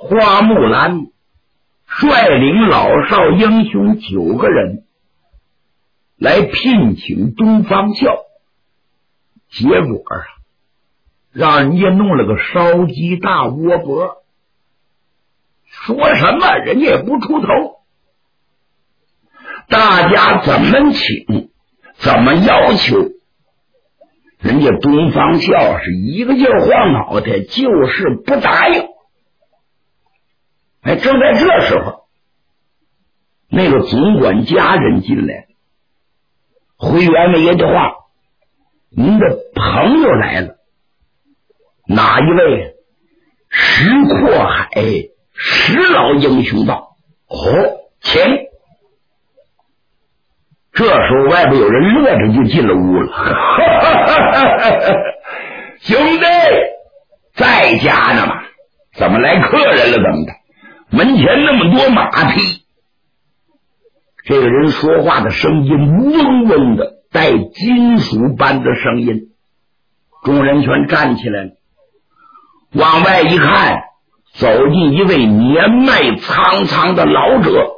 花木兰率领老少英雄9个人来聘请东方笑，结果让人家弄了个烧鸡大窝脖，说什么人家也不出头。大家怎么请怎么要求，人家东方笑是一个劲儿晃脑袋，就是不答应。正在这时候，那个总管家人进来，回员外爷的话，您的朋友来了。哪一位？石阔海石老英雄道。请。这时候外边有人乐着就进了屋了。兄弟，在家呢吗？怎么来客人了？怎么的？门前那么多马匹。这个人说话的声音嗡嗡的，带金属般的声音。众人全站起来了，往外一看，走进一位年迈苍苍的老者，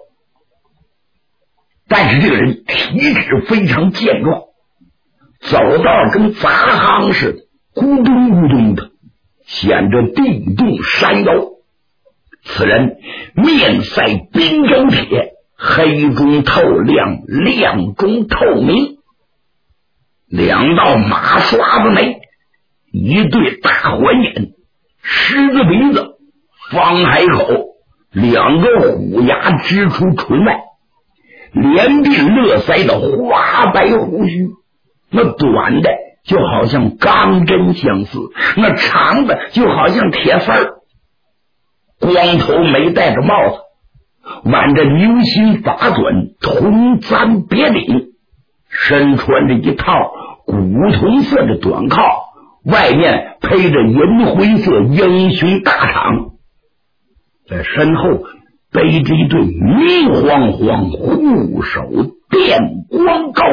但是这个人体质非常健壮，走道跟砸夯似的，咕咚咕咚的，显着地动山摇。此人面赛冰州铁，黑中透亮，亮中透明，2道马刷子眉，一对大环眼，狮子鼻子，方海口，2个虎牙支出唇外，连鬓乐腮的花白胡须，那短的就好像钢针相似，那长的就好像铁丝儿。光头没戴着帽子，挽着牛心发短，铜簪别领，身穿着一套古铜色的短靠，外面披着银灰色英雄大氅，在身后背着一对明晃晃护手电光钩。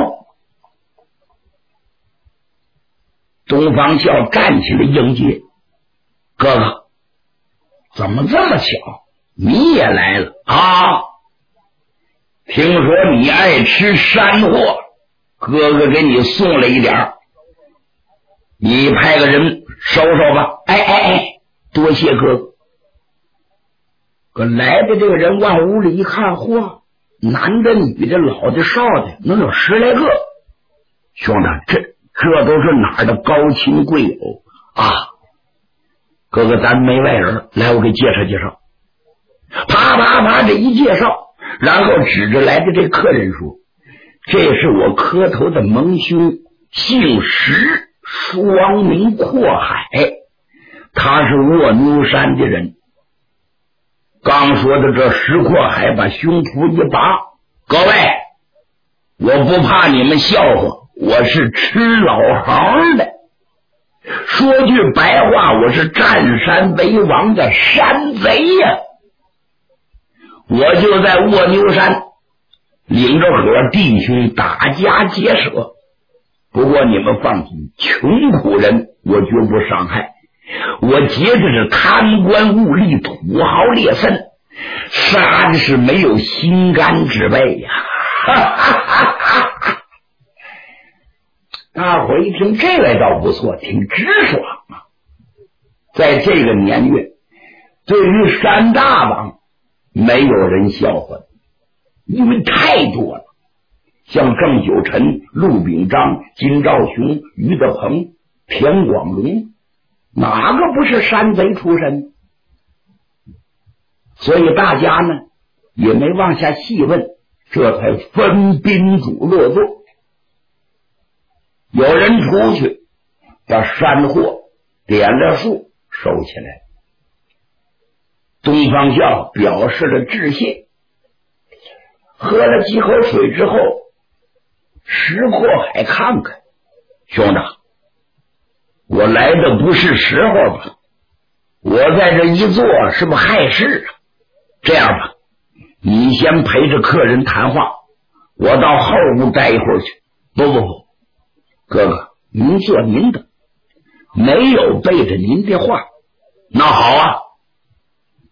东方笑站起来迎接，哥哥，怎么这么巧，你也来了啊？听说你爱吃山货，哥哥给你送了一点，你派个人收收吧。多谢哥哥。可来的这个人往屋里一看，嚯，男的女的老的少的能有10来个。兄弟，这都是哪儿的高亲贵友啊？哥哥，咱没外人，来，我给介绍介绍。啪这一介绍，然后指着来的这客人说，这是我磕头的盟兄，姓石，双名阔海，他是卧牛山的人。刚说的这石阔海把胸脯一拔，各位，我不怕你们笑话，我是吃老行的。说句白话，我是占山为王的山贼呀！我就在卧牛山领着和弟兄打家劫舍，不过你们放心，穷苦人我绝不伤害，我劫的是贪官污吏、土豪劣绅，杀的是没有心肝之辈呀！大伙儿一听，这位倒不错，挺直爽啊。在这个年月，对于山大王没有人笑话，因为太多了，像郑九臣、陆秉章、金兆雄、于德鹏、田广荣，哪个不是山贼出身？所以大家呢也没往下细问，这才分宾主落座。有人出去把山货点了数收起来，东方笑表示了致谢，喝了几口水之后，石阔海看看，兄弟，我来的不是时候吧？我在这一坐是不是害事啊？这样吧，你先陪着客人谈话，我到后屋待一会儿去。不，哥哥，您做您的，没有背着您的话。那好啊，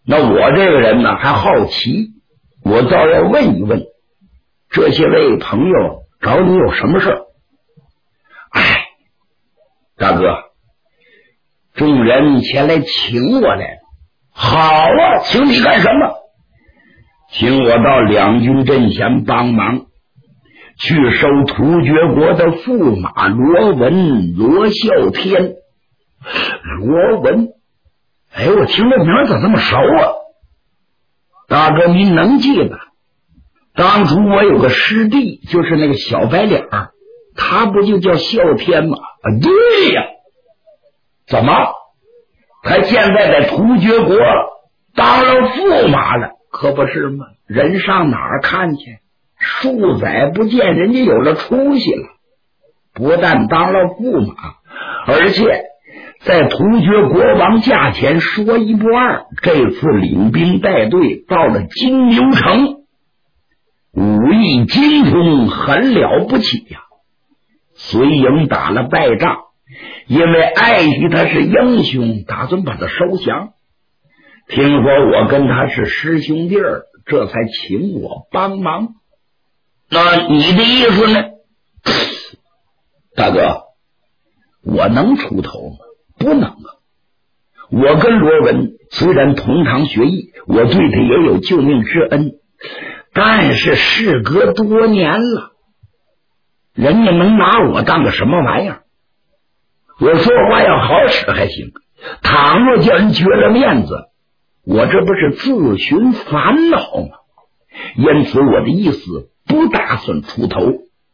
那我这个人呢还好奇，我倒要问一问这些位朋友找你有什么事？哎，大哥，众人前来请我来了。好啊，请你干什么？请我到两军阵前帮忙，去收突厥国的驸马罗文、罗啸天。罗文，哎，我听这名怎么这么熟啊？大哥，您能记得当初我有个师弟，就是那个小白脸儿，他不就叫啸天吗？啊，对呀。怎么？他现在在突厥国当了驸马了，可不是吗？人上哪儿看去？数载不见，人家有了出息了，不但当了驸马，而且在突厥国王驾前说一不二。这次领兵带队到了金牛城，武艺精通，很了不起呀。随营打了败仗，因为爱惜他是英雄，打算把他收降。听说我跟他是师兄弟儿，这才请我帮忙。那你的意思呢？大哥，我能出头吗？不能啊。我跟罗文虽然同堂学艺，我对他也有救命之恩，但是事隔多年了，人家能拿我当个什么玩意儿？我说话要好使还行，倘若叫人觉了面子，我这不是自寻烦恼吗？因此我的意思不打算出头。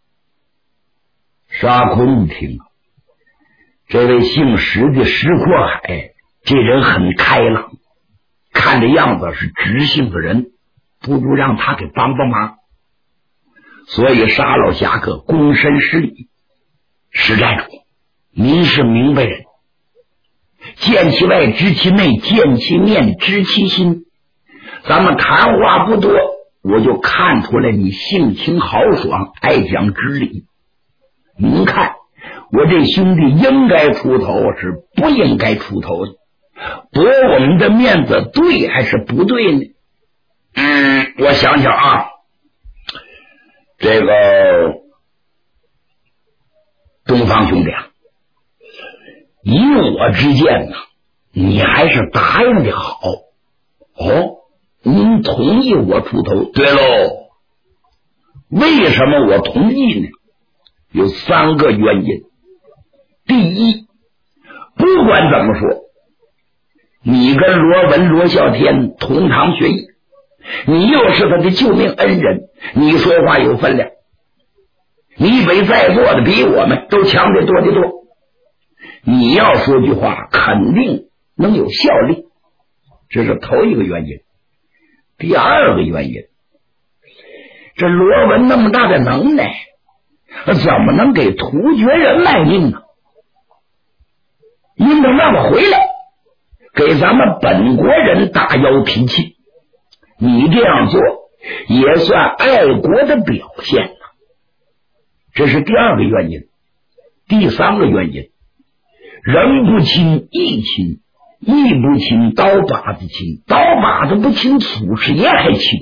沙坤一听，这位姓石的石阔海这人很开朗，看这样子是直性的人，不如让他给帮帮忙。所以沙老侠客躬身施礼：石寨主，您是明白人，见其外知其内，见其面知其心。咱们谈话不多，我就看出来你性情豪爽，爱讲知理。您看我这兄弟应该出头是不应该出头的，驳我们的面子对还是不对呢？我想想啊，这个东方兄弟啊，以我之见呢，你还是答应的好。哦，您同意我出头？对喽。为什么我同意呢？有3个原因。第一，不管怎么说，你跟罗文、罗啸天同堂学艺，你又是他的救命恩人，你说话有分量，你比在座的比我们都强得多得多。你要说句话肯定能有效力，这是头一个原因。第二个原因，这罗文那么大的能耐，怎么能给突厥人卖命呢？应当让我回来给咱们本国人打腰提气，你这样做也算爱国的表现了。这是第二个原因。第3个原因，人不亲义亲，义不亲刀把子亲，刀把子不亲祖师爷还亲。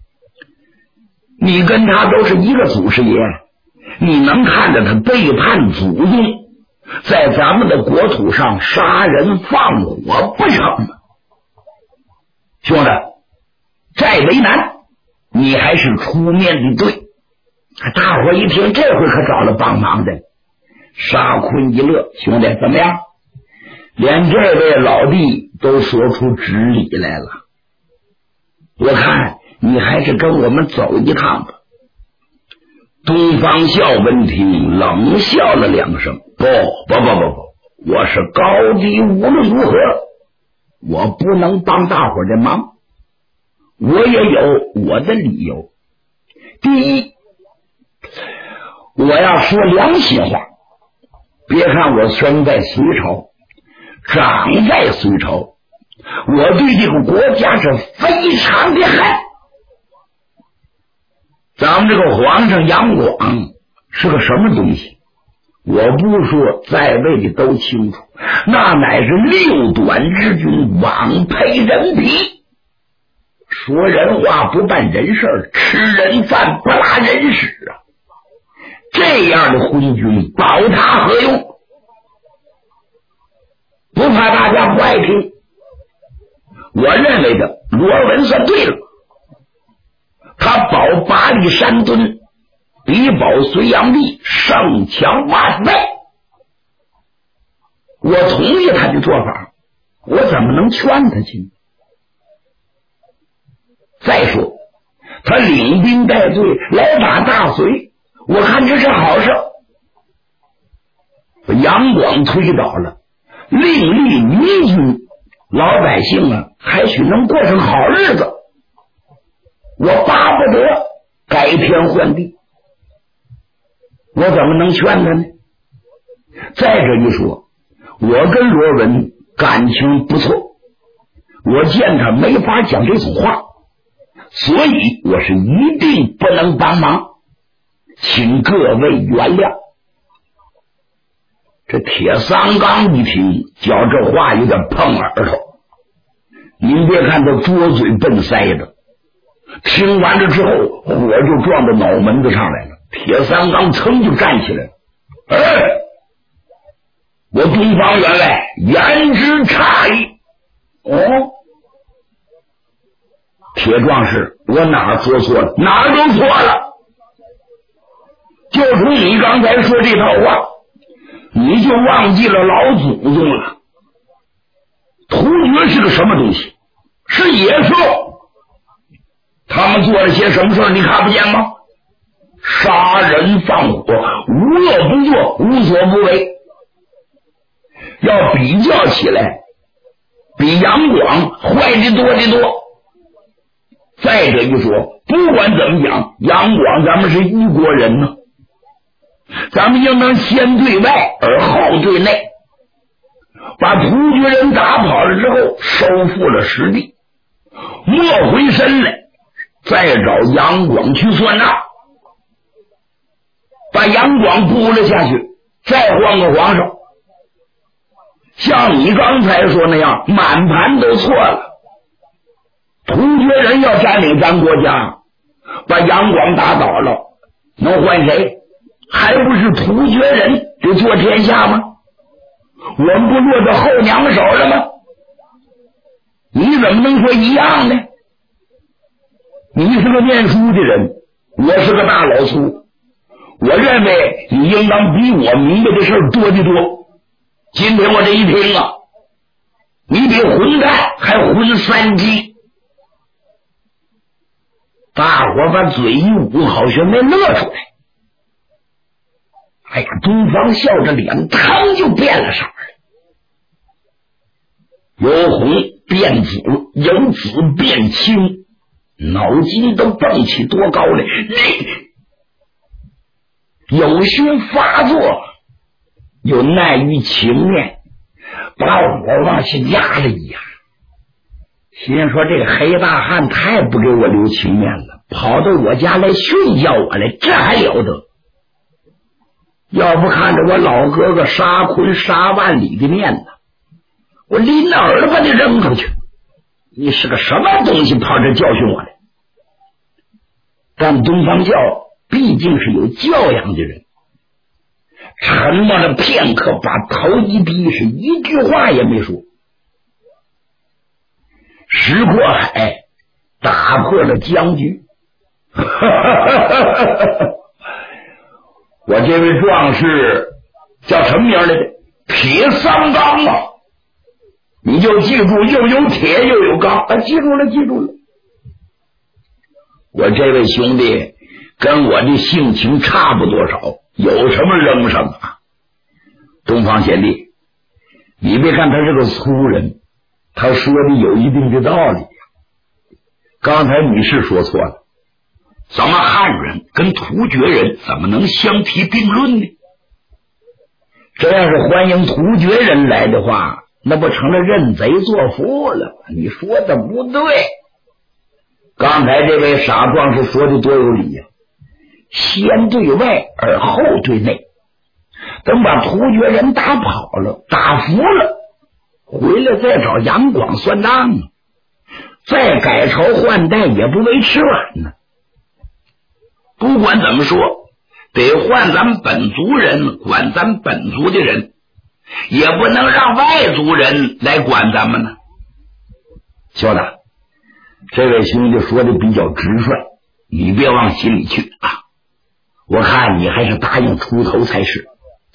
你跟他都是一个祖师爷，你能看着他背叛祖宗，在咱们的国土上杀人放火不成吗？兄弟，再为难你还是出面的对。大伙一听，这回可找了帮忙的。沙坤一乐：兄弟怎么样？连这位老弟都说出知理来了，我看你还是跟我们走一趟吧。东方笑闻听，冷笑了2声：不，我是高低无论如何，我不能帮大伙的忙，我也有我的理由。第一，我要说良心话，别看我生在隋朝，长在隋朝，我对这个国家是非常的恨。咱们这个皇上杨广是个什么东西，我不说在位的都清楚，那乃是6短之君，枉配人皮。 说人话不办人事，吃人饭不拉人屎啊！这样的昏君保他何用？不怕大家不爱听。我认为的罗文算对了，他保八里山墩比保隋炀帝胜强万倍。我同意他的做法，我怎么能劝他去？再说他领兵带队来打大隋，我看这是好事。杨广推倒了，另立明君，老百姓啊还许能过上好日子。我巴不得改天换地，我怎么能劝他呢？再者一说，我跟罗文感情不错，我见他没法讲这种话，所以我是一定不能帮忙，请各位原谅。这铁三刚一听，觉这话有点碰耳朵，您别看他拙嘴笨腮的，听完了之后火就撞到脑门子上来了。铁三刚噌就站起来了，我东方员外言之诧异。铁壮士，我哪儿说错了？哪儿都错了。就从你刚才说这套话，你就忘记了老祖宗了。突厥是个什么东西？是野兽。他们做了些什么事你看不见吗？杀人放火，无恶不作，无所不为。要比较起来，比杨广坏的多的多。再者一说，不管怎么讲，杨广咱们是一国人呢，咱们应当先对外而后对内，把突厥人打跑了之后，收复了实地，莫回身来再找杨广去算账，把杨广扑了下去，再换个皇上。像你刚才说那样，满盘都错了。突厥人要占领咱国家，把杨广打倒了，能换谁？还不是突厥人就做天下吗？我们不落到后娘手了吗？你怎么能说一样呢？你是个念书的人，我是个大老粗，我认为你应当比我明白的事多得多。今天我这一听啊，你比混蛋还混三级。大伙把嘴一捂，好像没乐出来。哎呀，东方笑着脸腾就变了色儿，由红变紫，由紫变青，脑筋都蹦起多高来，有心发作，又耐于情面，把我往下压了一压。心说这个黑大汉太不给我留情面了，跑到我家来训教我来，这还了得？要不看着我老哥哥杀坤杀万里的面子，我拎那耳把你扔出去。你是个什么东西跑这教训我来？但东方教毕竟是有教养的人，沉默了片刻，把头一低，是一句话也没说。石阔海打破了僵局。我这位壮士叫什么名来的？铁三刚啊！你就记住，又有铁又有刚啊！记住了，记住了。我这位兄弟跟我的性情差不多少，有什么扔什么。东方贤弟，你别看他是个粗人，他说的有一定的道理。刚才你是说错了，咱们汉人跟突厥人怎么能相提并论呢？这要是欢迎突厥人来的话，那不成了认贼作父了吗？你说的不对。刚才这位傻壮士说的多有理呀，先对外而后对内，等把突厥人打跑了，打服了，回来再找杨广算账啊。 再改朝换代也不为迟晚呢。不管怎么说，得换咱们本族人管咱本族的人，也不能让外族人来管咱们呢。小子，这位兄弟说的比较直率，你别往心里去啊。我看你还是答应出头才是。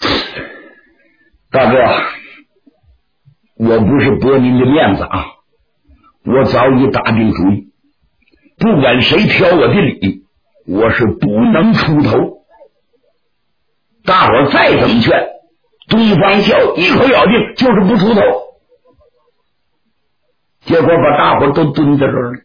大哥，我不是驳您的面子啊，我早已打定主意，不管谁挑我的理，我是不能出头。大伙再怎么劝，东方笑一口咬定就是不出头，结果把大伙都蹲在这儿了。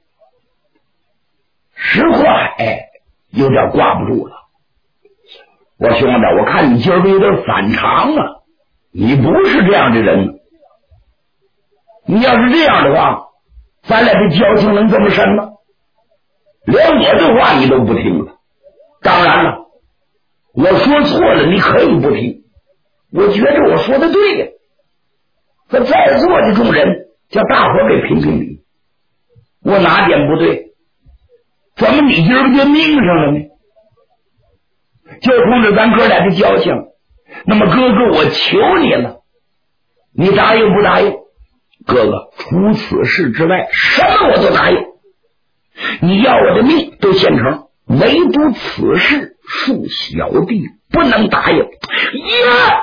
石化海有点挂不住了。我兄弟，我看你今儿个有点反常啊，你不是这样的人。你要是这样的话，咱俩的交情能这么深吗？连我的话你都不听了。当然了，我说错了你可以不听，我觉得我说的对呀。这在座的众人叫大伙给评评理，我哪点不对？怎么你今儿就命上了呢？就冲着咱哥俩的交情，那么哥哥我求你了，你答应不答应？哥哥，除此事之外什么我都答应，你要我的命都现成，唯独此事恕小弟不能答应。呀，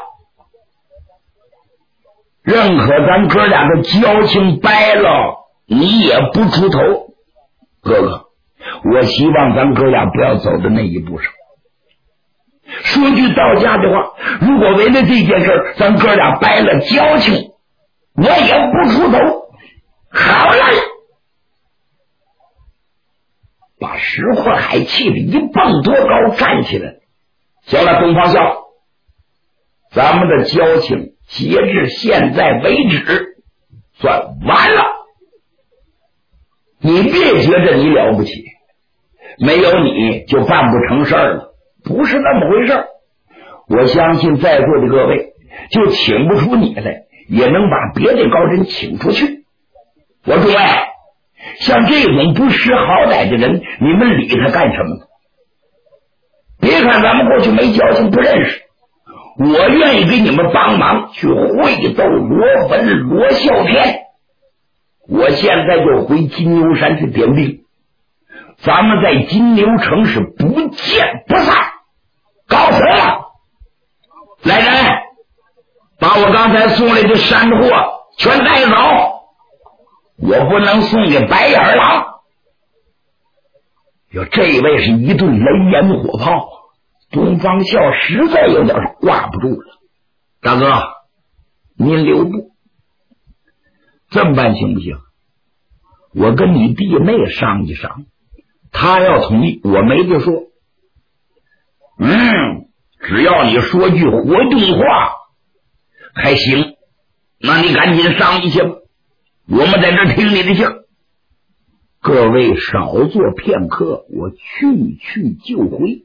认可咱哥俩的交情掰了，你也不出头。哥哥，我希望咱哥俩不要走到那一步上。说句到家的话，如果为了这件事咱哥俩掰了交情，我也不出头。好了，把石化海气得一蹦多高，站起来。行了，东方笑，咱们的交情截至现在为止算完了。你别觉着你了不起，没有你就办不成事儿了，不是那么回事儿。我相信在座的各位，就请不出你来，也能把别的高人请出去。我诸位，像这种不识好歹的人，你们理他干什么呢？别看咱们过去没交情不认识，我愿意给你们帮忙去会斗罗文罗啸天。我现在就回金牛山去点兵，咱们在金牛城是不见不散。告辞了，来人，把我刚才送来的山货全带走，我不能送给白眼狼。哟，这位是一顿雷烟火炮，东方笑实在有点挂不住了。大哥，您留步，这么办行不行？我跟你弟妹商议商议，他要同意，我没得说。只要你说句活动话还行，那你赶紧商议去吧，我们在这听你的信儿。各位少做片刻，我去就回。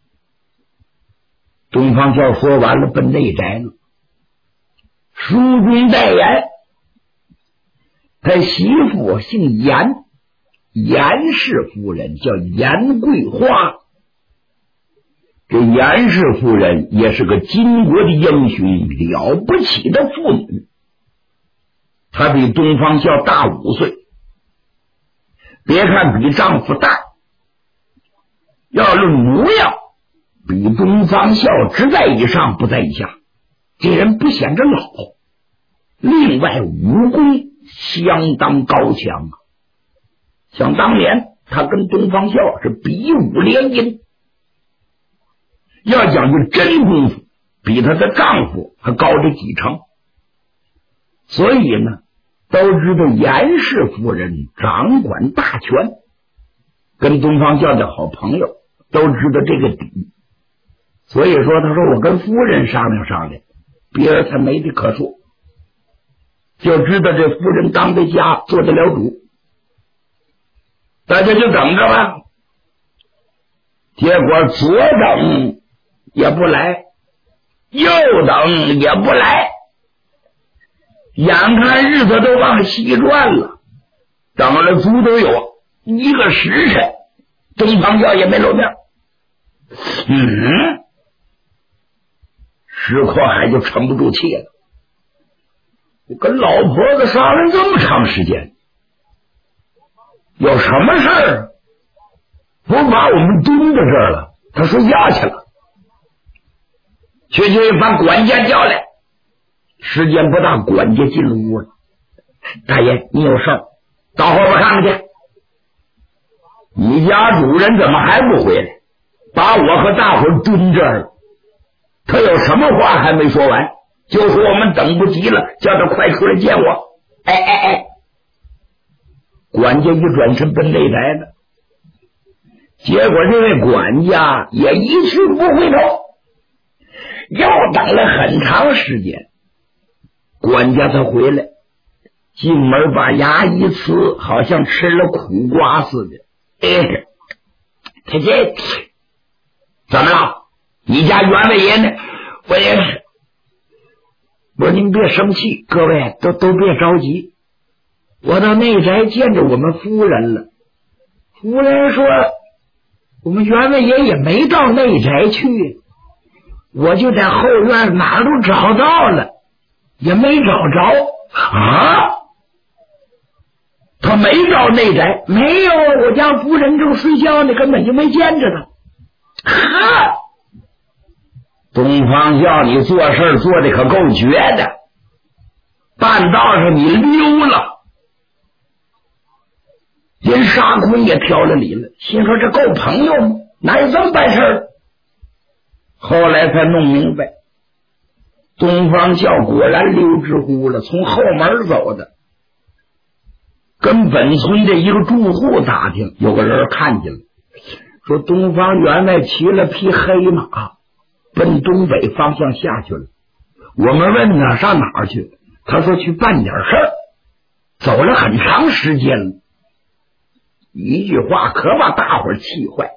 东方笑说完了，奔内宅了。书中代言，他媳妇姓严，严氏夫人叫严桂花。这严氏夫人也是个巾帼的英雄，了不起的妇女。她比东方笑大5岁，别看比丈夫大，要论模样比东方笑只在以上不在以下。这人不显着老，另外武功相当高强。想当年他跟东方笑是比武联姻，要讲究真功夫，比她的丈夫还高着几成。所以呢，都知道严氏夫人掌管大权，跟东方笑的好朋友都知道这个底。所以说他说我跟夫人商量商量，别人才没的可说，就知道这夫人当在家做得了主。大家就等着吧。结果左等也不来，右等也不来，眼看日子都往西转了。 等了足都有一个时辰，东方教也没露面。石阔海就沉不住气了，我跟老婆子杀了这么长时间，有什么事儿？不把我们蹲在这儿了？他说压去了，去把管家叫来。时间不大，管家进了屋了。大爷，你有事儿，到后边看看去。你家主人怎么还不回来？把我和大伙蹲这儿了。他有什么话还没说完，就说我们等不及了，叫他快出来见我。管家一转身奔内宅了，结果这位管家也一去不回头，又等了很长时间，管家才回来，进门把牙一呲，好像吃了苦瓜似的。他这怎么了？你家员外爷呢？我也是。我说您别生气，各位都别着急。我到内宅见着我们夫人了，夫人说我们员外爷也没到内宅去，我就在后院哪儿都找到了，也没找着啊。他没到内宅？没有，我家夫人正睡觉呢，根本就没见着他。哈！东方教你做事做的可够绝的，半道上你溜了，连沙坤也挑了理了，心说这够朋友吗？哪有这么办事？后来才弄明白，东方教果然溜之乎了，从后门走的。跟本村的一个住户打听，有个人看见了，说东方员外骑了匹黑马奔东北方向下去了。我们问他上哪儿去，他说去办点事儿，走了很长时间了。一句话可把大伙儿气坏。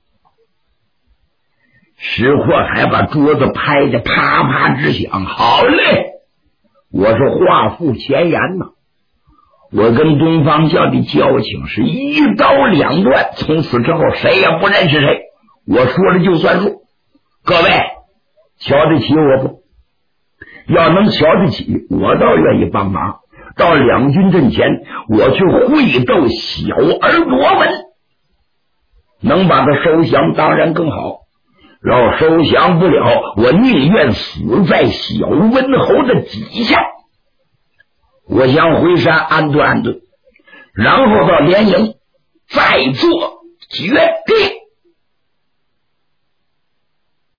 石阔海把桌子拍得啪啪直响。好嘞，我说话负前言呐，我跟东方教的交情是一刀两断，从此之后谁也不认识谁，我说了就算数。各位瞧得起我不？要能瞧得起，我倒愿意帮忙。到两军阵前，我去会斗小儿罗文，能把他收降当然更好。要收降不了，我宁愿死在小温侯的底下。我想回山安顿安顿，然后到连营再做决定。